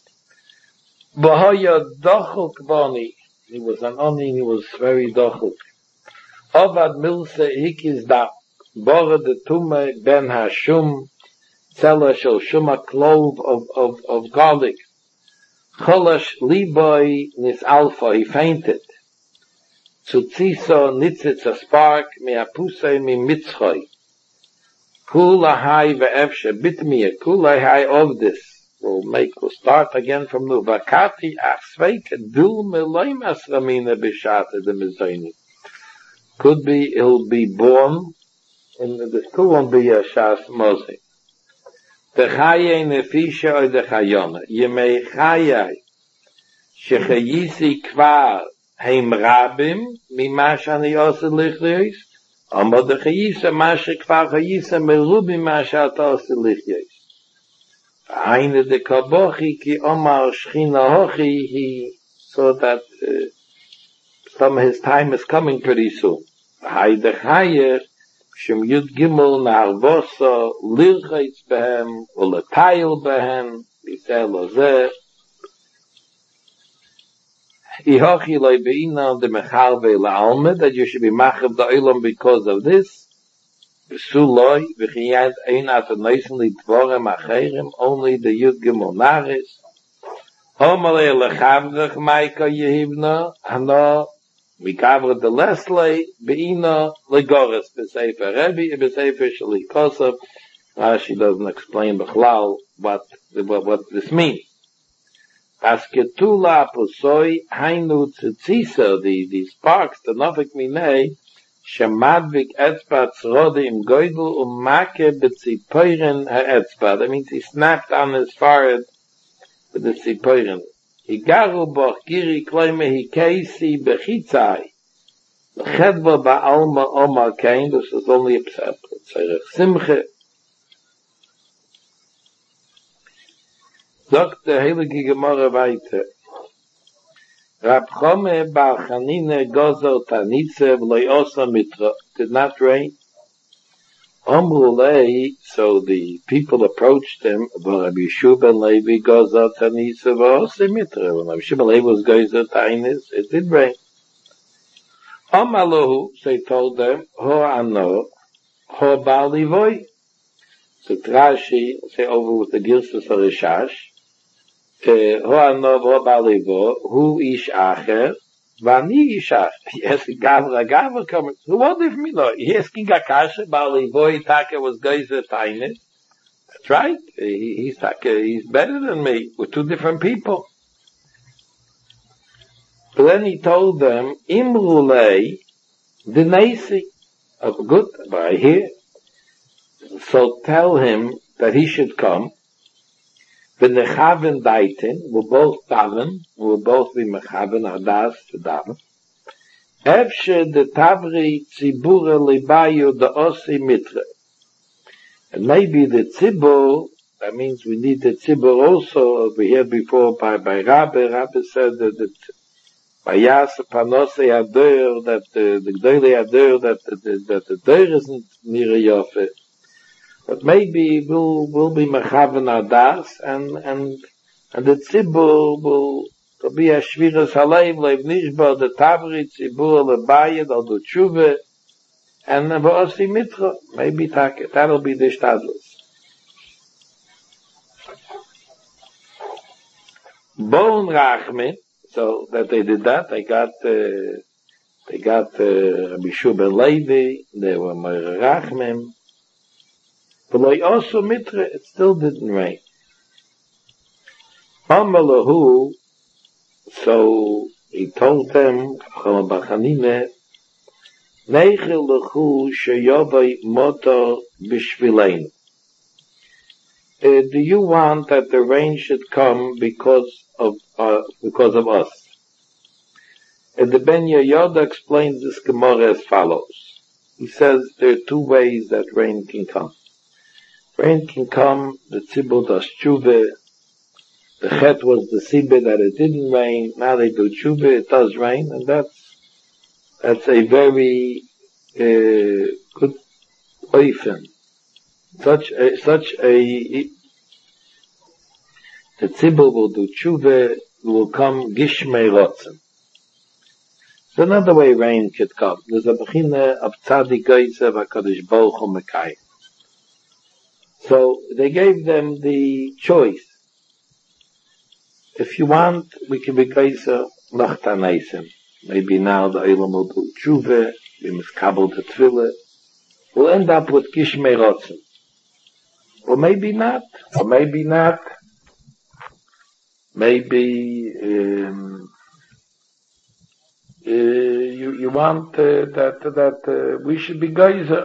S1: Bahoya Dochuk Boni. He was an oni, he was very Dochuk. Ovad Milse Hikis Da. Bora de Tume Ben Hashum, Tzela Shel Shuma, clove of, of, of garlic. Cholash Liboy Nis Alpha, he fainted. Tzutziso Nitzitz a spark, Mi Apusei Mi Mitzchoi. Kula Hai Ve'efshe Bitmiye, Kula Hai of this. We'll make, we'll start again from the Vakati Achsveik Dul Meloim Asramina Bishate de Mizaini. Could be, he'll be born, and the school won't be a Shas Mosi. The Chaye Nefisha or the Chayona. Yemei Chaye Shechayisi Kvar Heim Rabim Mimash Ani Osa Lichyois Amo the Chayisa Masha Kvar Chayisa Merubi Masha Osa Lichyois. Eine de Kabochi Ki Omar Shchina Hochi, he saw that uh, some of his time is coming pretty soon. Hay de Chaye Shem Yud Gimel Na'arvosa Lirchaitz Behem Uletayil Behem Yisrael Lozeh Ihochi Loi Beina de Mechalve La'alme, that you should be Machav the Olam because of this. V'suloi V'chiyad Einat Anoisen Litvorem Acherim, only the Yud Gimel Naris. Homalei Lechavdech Maika Yehivna Hano Mikavra de Leslie, Beina, Legoris, Besefer Rebbe, Besefer Shali Kosov. Rashi doesn't explain Bechlal what, what, what this means. Asketula Posoi, Hainu Tzitzisa, the, the sparks, the Novik Minei, Shemadvik Etzbat Zrodim Goidel, Umake Betzipoiren Etzbat. That means he snapped on his forehead with the Tzipoiren. Higaru boch giri kloime hikeisi bechitzai. L'chedva ba'alma omar kain, this is only a tzerech simche. Sagt der heilige Gemara weiter. Rab Chome bar Chanine gozer tanitze v'loi osa mitra. Did not rain. Omrulei, so the people approached him, Rabbi Yeshua ben Levi gozer tanitze v'osa mitra. When Rabbi Yeshua ben Levi was gozer tanis, it did rain. Omalahu, so he told them, ho ano, ho ba'alivoi. So Rashi, say over with the Gilsus of Rishash, ho ano, ho ba'alivo, hu ish acher, vani ish acher. Yes, Gavra, Gavra coming. So what if me know? Yes, Kinga Kasha, ba'alivoi, Taka was gozer tanis. That's right. He, he's Taka, he's better than me. We're two different people. But then he told them, Imrulei, the Nasi, of good, but I hear. So tell him that he should come. V'nechaven daitin, we'll both daven, we'll both be mechaven, adas to daven. Efshe de tavri tzibura libayu de osi mitre. And maybe the tzibur, that means we need the tzibur also, as we heard before by, by Rabbi. Rabbi said that the Bayas Panose Adur, that the, the Gdele Adur, that the, that the Dur isn't near Yofe. But maybe we'll, we'll be Mechaven Adas, and, and, and the Tzibur will, will be a Shviras Halev, Lev Nishba, the Tavri, Tzibur, Lebayed, or the Tshuve, and V'osi Mitra. Maybe that'll be the Shtadlus. Bon Rachmin, so that they did that, they got, uh, they got, uh, Rabbi Shua ben Levi, they were Meir Rachmim, but they also Mitra, it still didn't rain. Amalahu, so he told them, Chama Bachanine, Neichel lechu sheyovei moto b'shvilein. Do you want that the rain should come because of uh, because of us? And the Ben Yehoyada explains this Gemara as follows. He says there are two ways that rain can come. Rain can come, the tzibur does tshuva. The chet was the sibbe that it didn't rain. Now they do tshuva, it does rain, and that's that's a very uh, good oifen. Such a, such a, the tzibur will do tshuva, will come gishmei rotzen. So another way rain could come. There's a bechina of tzadik goytze v'akadosh baruch hu mekayim. So they gave them the choice. If you want, we can be goytze nachtaneisim. Maybe now the Eilam will do tshuva, we must kabel the tefillah. We'll end up with gishmei rotzen. Or maybe not, or maybe not. Maybe um, uh, you you want uh, that that uh, we should be geyser.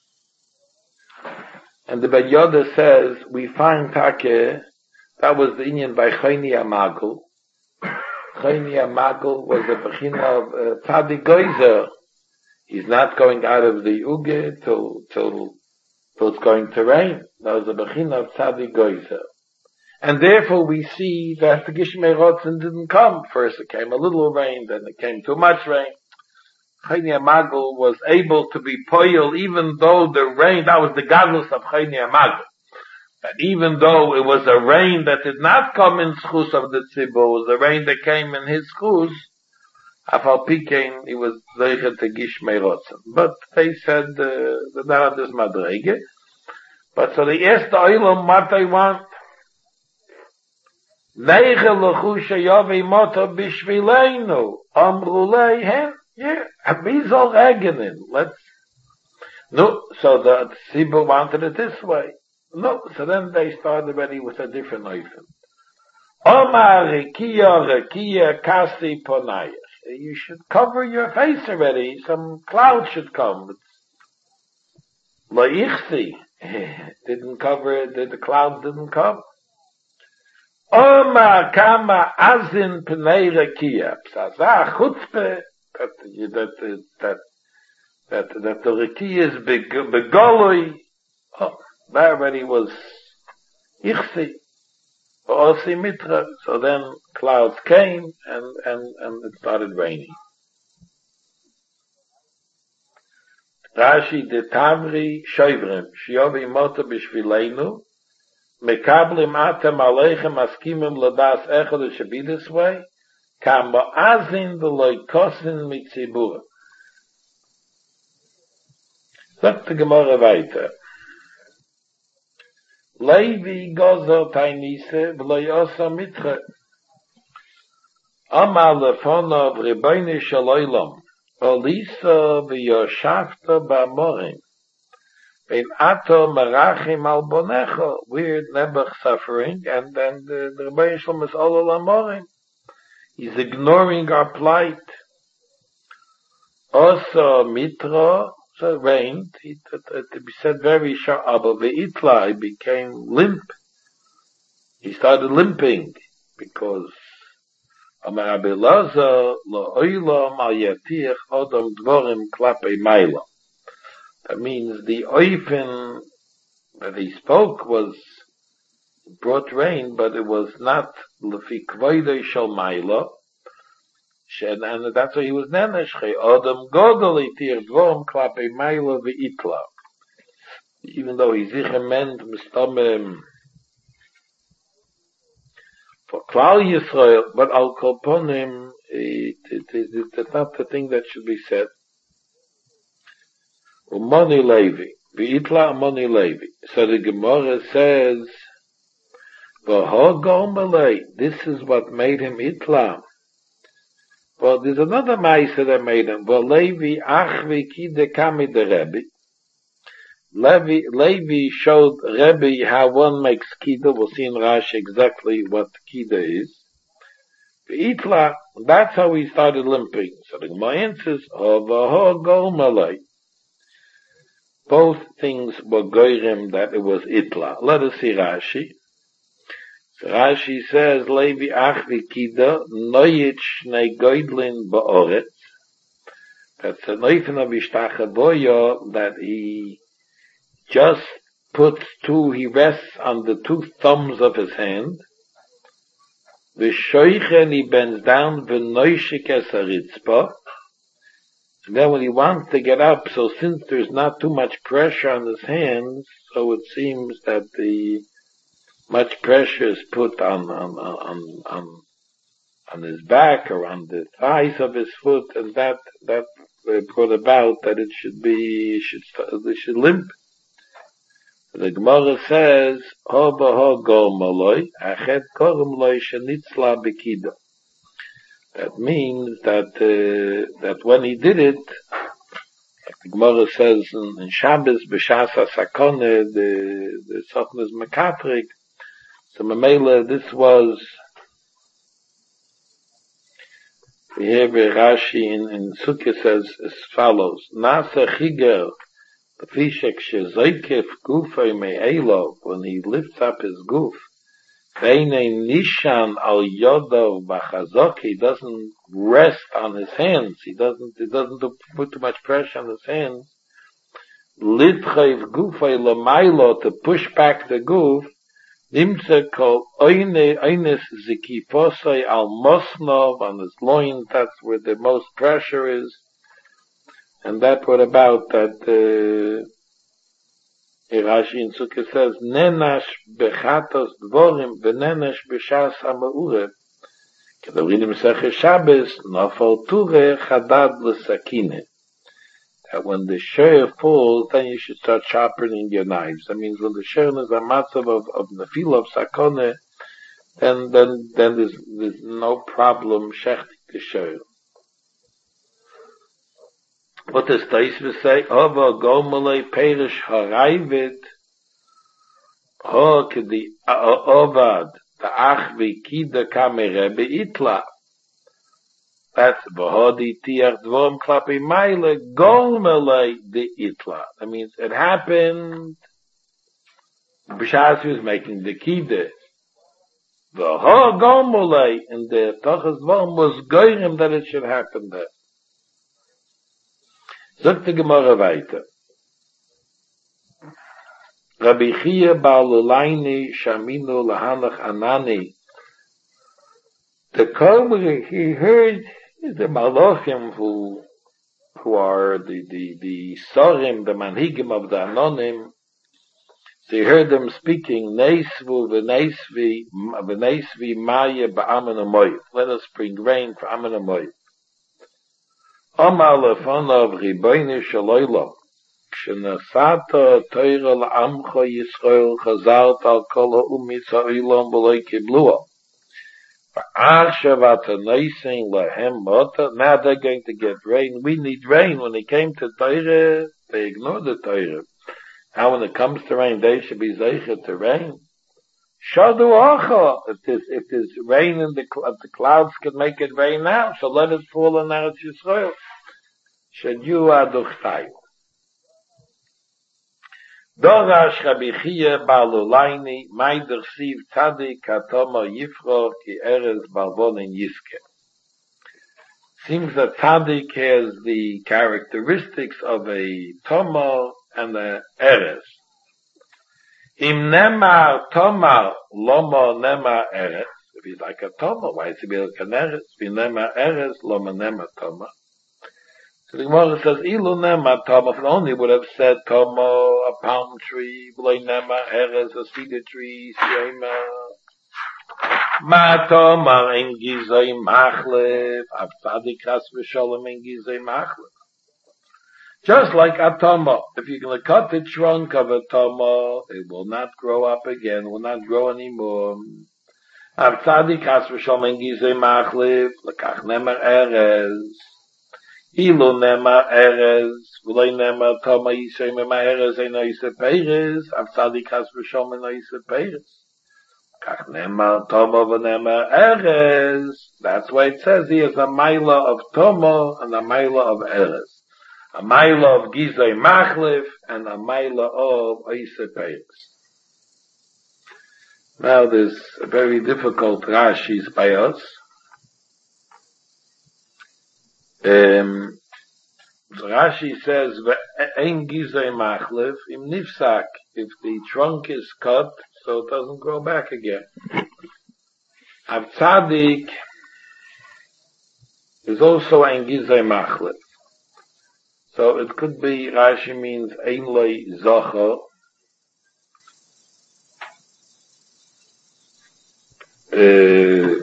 S1: And the Ben Yehoyada says we find take that was the Inyan by Chayni Amagul. Chayni Amagul was a bechina of uh, tzaddik geyser. He's not going out of the uge till till. So it's going to rain. That was a bechina of tzaddik goyzer. And therefore we see that the Gishmei Rotzen didn't come. First it came a little rain, then it came too much rain. Chayni Amagul was able to be poyel even though the rain, that was the gadlus of Chayni Amagul. That even though it was a rain that did not come in schus of the tzibur, it was a rain that came in his schus, Afal Pikein, he was zeicher to Gishmei Rotzen. But they said, uh, that is madrege. But so the erste Eilam, what they want? Neichel lechu sheyovei moto b'shvileinu. Amru leihen. Yeah, we soll regnen. Let's, no, so the Tzibur wanted it this way. No, so then they started already with a different oifen. Omar rekiya rekiya kasi ponayach. You should cover your face already. Some cloud should come. Loichsi didn't cover it. The cloud didn't come. Oma kama azin pnei rekiya. Psazah chutzpe that that that that that the rekiya is begoloi. Oh, that already was ichsi. Osi mitra. So then clouds came and, and, and it started raining. Rashi de Tavri Shoivrim Shiovi Mota Bishvileinu Mekablim Atem Aleichem Askimim Ladas Echad. It should be this way. Kam Ba'azin V'loikosin Mitzibur. Sagt the Gemara weiter. Levi gozo tainise v'loyosa mitre. Amal lefonov ribono shel olam. Olisa v'yoshafta ba'amorim. Vein ato merachim al bonecho. We're Nebuch suffering, and then the, the Ribono Shel Olam is all amorim. He's ignoring our plight. Also mitra. So it rained. It, it, it, it said very sharp. But the itla, it became limp. he started limping because Amar Rabbi Elazar lo oilam al yatich odom dvorim klapei mayla. That means the oifen that he spoke was brought rain, but it was not lefi kvoidei shel mayla. And that's why he was nenesh. Odom godol itir dvorim klapei mayla ve'itla. Even though he's zichement mistamem for Klal Yisrael, but al kolponim, it, it, it, it, it's not the thing that should be said. Umoni Levi, v'itla Umoni Levi. So the Gemara says, v'ho gomelei, this is what made him itla. But there's another Maisa that made him, v'levi achvi kide kami de Rebbe. Levi, Levi showed Rebbe how one makes kida. We'll see in Rashi exactly what kida is. Itla, that's how he started limping. So the Gemara answers, Havaho Golmalei. Both things were goyrim that it was itla. Let us see Rashi. So Rashi says, Levi achvi kida, noyit shnei goydlin ba'oretz. That's a noifen of ishtachavoya that he just puts two, he rests on the two thumbs of his hand. V'shoichen, he bends down, v'noishik es haritzpah. And then when he wants to get up, so since there's not too much pressure on his hands, so it seems that the much pressure is put on, on, on, on, on his back or on the thighs of his foot, and that, that brought about that it should be, should, it should limp. The Gemara says, "Ho b'ho golmaloi, achet korem loi shenitzla bekida." That means that uh, that when he did it, like the Gemara says in, in Shabbos b'shas hasakone, the the Satan is mekatrik. So Mamela, this was here Rashi in in Sukkah says as follows: Nasa chiger. When he lifts up his goof, he doesn't rest on his hands. He doesn't, he doesn't put too much pressure on his hands. To push back the goof, on his loins, that's where the most pressure is. And that brought about that uh, Rashi in Sukkah says, Nenash bechatos dvorim v'nenash b'shas ha'ma'urev. Kedorim Mesechus Shabbos, nafal ture chadad l'sakine. That when the share falls, then you should start sharpening your knives. That means when the share is a matzav of, of nefila of sakone, then, then, then there's, there's no problem shechting the share. What does Taisva say? Ova gomalei perish harayvit ho kedi ovad ta'achvi kida kame Rebbe itla. That's v'hodi tiach dvorim klapi maile gomalei de itla. That means it happened b'shas he was making the kida. V'ho gomalei, and the tachas dvorim was goyim that it should happen there. Sagt die Gemara weiter. Rabbi Chia Ba'alulaini Shaminu Lahanach Anani. The Komri, he heard the Malachim who, who are the, the, the Sorim, the Manhigim of the Anonim. They heard them speaking, Neisvu v'neisvi, v'neisvi Maya ba'amen amoy. Let us bring rain for Amen amoy. Amar lefonav ribono shel olam, k'shenasata Torah la'amcha Yisrael chazart al kol ha'umis ha'olam v'lo kiblua. V'achshav ata nosein lahem mota. Now they're going to get rain. We need rain. When it came to Torah, they ignored the Torah. Now when it comes to rain, they should be zeicher to rain. Shadu acha. If there's, if there's rain in the, if the clouds can make it rain now, so let it fall on Eretz Yisrael. Shadu aduchtayu.
S2: Dorash Rabbi Chia Balulaini, Meider Siv Tzadik Katoma Yifro Ki Erez Balvonin Yiske. Seems that Tzadik has the characteristics of a Toma and a Erez. Im Nemar Toma Loma Nema Erez. If he's like a Toma, why is he be like an Erez? If Nema Erez, Loma Nema Toma. So the Gemara says, Ilu Nema Toma, if it only would have said Toma, a palm tree, Bloi Nema Erez, a cedar tree, Shema. Ma Toma, En Gizoi Machlef, Av Tzadik Chas V'Sholem, En Gizoi Machlef. Just like a Toma, if you're going to cut the trunk of a Toma, it will not grow up again, will not grow anymore. Av Tzadik Chas V'Sholem, En Gizoi Machlef, Lekach Nema Erez. Ilu nema erez, v'loi nema toma yisay mema erez eino yisay peiris, av tzadik has v'shom eino yisay peiris. Kach nema toma v'nema erez. That's why it says he is a maila of toma and a maila of erez. A maila of gizay machlif and a maila of yisay peiris. Now there's a very difficult Rashi's by us. Um, Rashi says, "Ein gizay machlef im nifsak." If the trunk is cut, so it doesn't grow back again. Av tzadik is also ein gizay machlef. So it could be Rashi means ein loy zocher. Uh,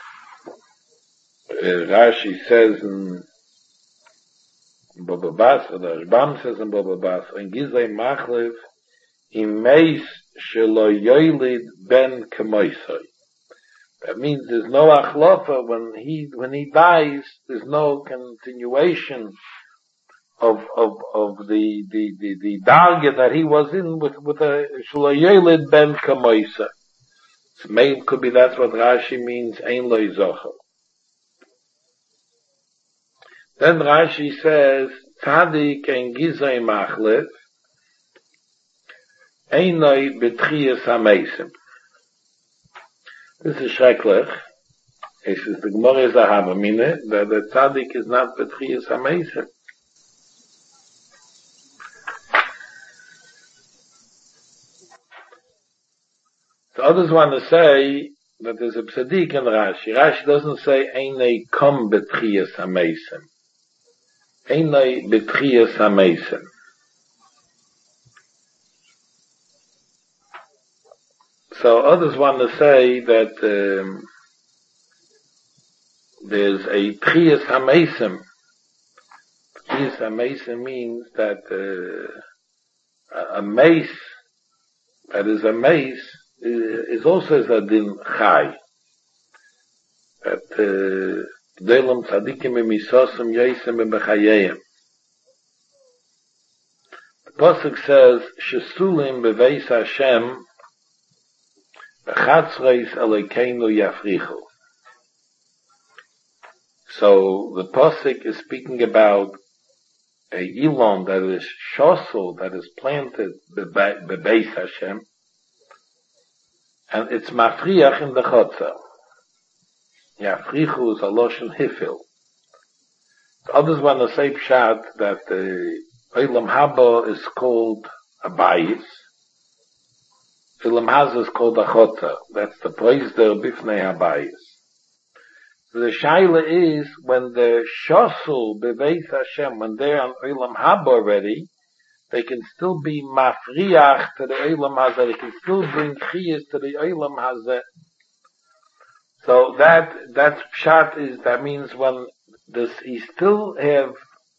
S2: uh, Rashi says in Baba Basra, the Rambam says in Baba Basra, in Gizay Machlef, in Meis Shelo Yoilid Ben Kemoisoi. That means there's no achlofa when he, when he dies, there's no continuation of, of, of the, the, the, the darga that he was in with, with a Shelo Yoilid Ben Kemoisoi. So maybe could be that's what Rashi means, Ein Lo Zocher. Then Rashi says, Tzadik en Gizay Machlef, Einoi Betchias HaMeisim. This is schrecklich. It says the Gemara is a Havamine, that the Tzadik is not Betchias HaMeisim. So others want to say that there's a Tzadik in Rashi. Rashi doesn't say, Einoi Kom Betchias HaMeisim. Einai betchias hameisim. So others want to say that um, there's a betchias hameisim. Betchias hameisim means that uh, a mace, that is a mace, is also a din chai. That uh, Delam tzadikim emisosum yesem bechayeyim. The pasuk says, "Shesulim beveis Hashem bechatzreis Elokeinu yafrichu." So the pasuk is speaking about a ilon that is shosel, that is planted beveis Hashem, and it's mafriach in the chotzer. Yafrichu is a loshen hifil. Others want to say pshat that the Olam Haba is called a bayis. Olam Haza is called a chota. That's the place there bifnei habayis. The shaila is when the shosel beveis Hashem, when they're on Olam Haba already, they can still be mafriach to the Olam Haza. They can still bring chiyas to the Olam Haza. So that, that's pshat is, that means when this, he still have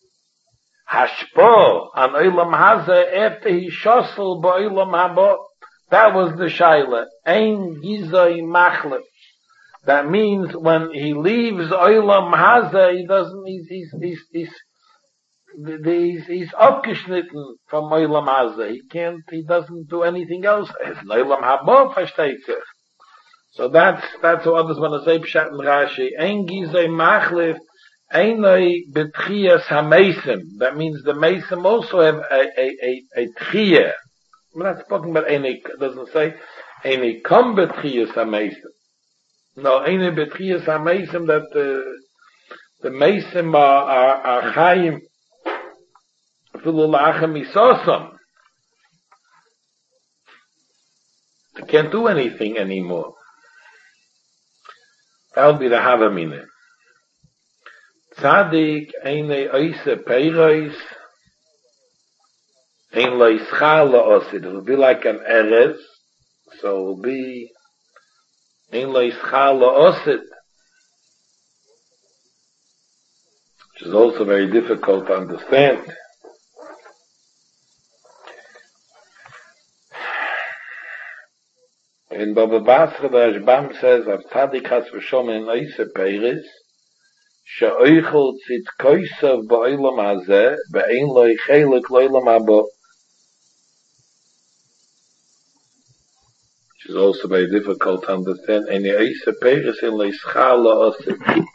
S2: hashpo on Olam Haza after he shosel ba'olam haba. That was the shaila. Ein gizoi machlef. That means when he leaves Olam Haza, he doesn't, he's, he's, he's, he's, he's, he's abgeschnitten from Olam Haza. He can't, he doesn't do anything else. It's Olam haba, versteht sich. So that's, that's what others want to say, Pshat and Rashi. Ein gizei machlif, einoi betchias hameisim. That means the meisim also have a, a, a, a tchiyah, We're not talking about any, it doesn't say, any come betchias ha-meisim. No, any betchias ha-meisim that the, the meisim are, are, are chayim, afilu la'achem isosam. They can't do anything anymore. That'll be the havamine. Tzadik eine oise peiros, ein loischal la'osid. It will be like an erez, so it will be ein loischal la'osid, which is also very difficult to understand. In Baba Basra, the Rashbam says, Av tzadik has v'shom in oise peiros, she'oichel tzidkoisav ba'olam hazeh, be'ein lo'i chelik lo'olam haba. Which is also very difficult to understand. Any oise peiros in lo'ischal la'osid.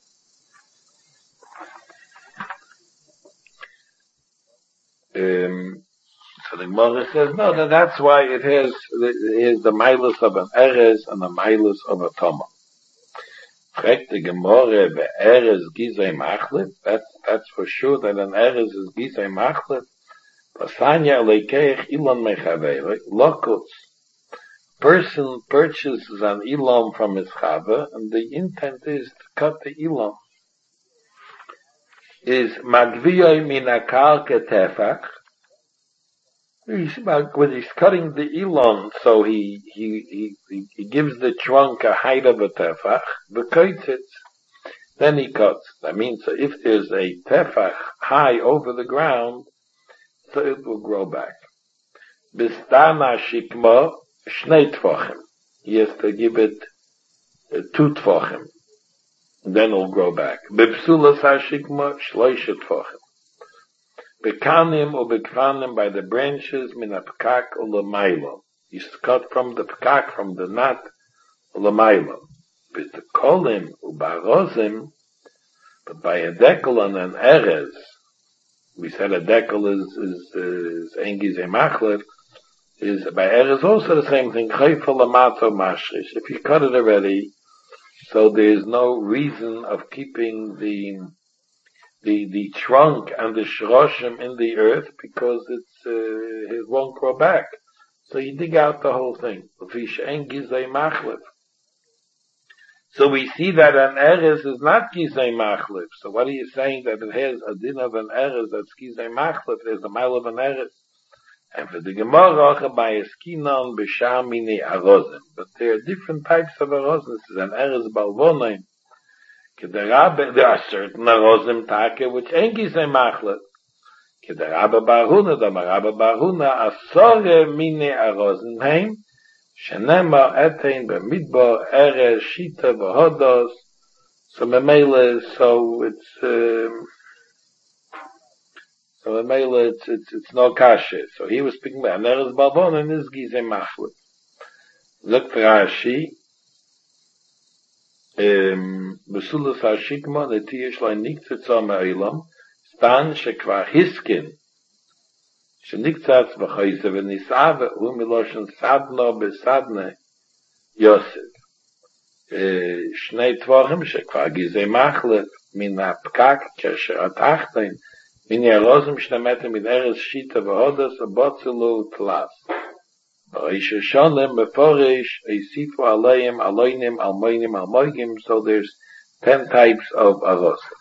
S2: Um, so the Gemara says, no, that, that's why it has, it has the milas of an erez and the milas of a toma. Fragt the Gemara, be erez gizay machlif, that's, that's for sure that an erez is gizay machlif. Pasanya leikeich ilan mechavei, lokuts. Person purchases an ilam from his chava, and the intent is to cut the ilam. Is magviyoi min akal ketefach. He's, when he's cutting the ilam, so he, he, he, he gives the trunk a height of a tefach, v'koitzitz, then he cuts. That means so if there's a tefach high over the ground, so it will grow back. Bistana shikma, shnei tfachim. He has to give it uh, two tfachim. Then it'll grow back. Bepsulas hashikma, shloisha tfachim. Bekanim or bekvanim by the branches, min apkak or lamailo. He's cut from the pkak, from the nut, or lamailo. But the kolim or barozim, but by a dekel and an erez, we said a dekel is, is, is, engiz emachlev, is by erez also the same thing, chayfa lamato mashrish. If you cut it already, so there is no reason of keeping the the the trunk and the shroshim in the earth because it's uh, it won't grow back. So you dig out the whole thing. So we see that an erez is not gizay machlif. So what are you saying that it has a din of an erez that's gizay machlif? There's a mile of an erez. And for the Gemara, by a skinon b'shamini arozim. But there are different types of arozim. This is an erez balvonim. There are certain arozim take which ain't gizay machlif. Kedarabe barhuna, the marabe barhuna, asore mini arozim heim, shenema etein b'midbar erez shita v'hodos. So memele, so it's, um, so memele, it's, it's, it's no kashe. So he was speaking about an erez balvon and this gizay machlif. Look for Rashi. Besulas hashikma netiyesh lo niktzatza me'ilam stan shekvar hiskin sheniktzatz v'chayze v'nisave hu miloshen sadna besadne Yosef shnei tvachim shekvar gizei machlef min ha'pkak kesher atachtein min yarozim shnemetem min eres shita v'hodas abotzelu tlas Ba'isha Shalem Beforish Eisifu Aleim Aloinim Almoinim Almoigim. So there's ten types of aros.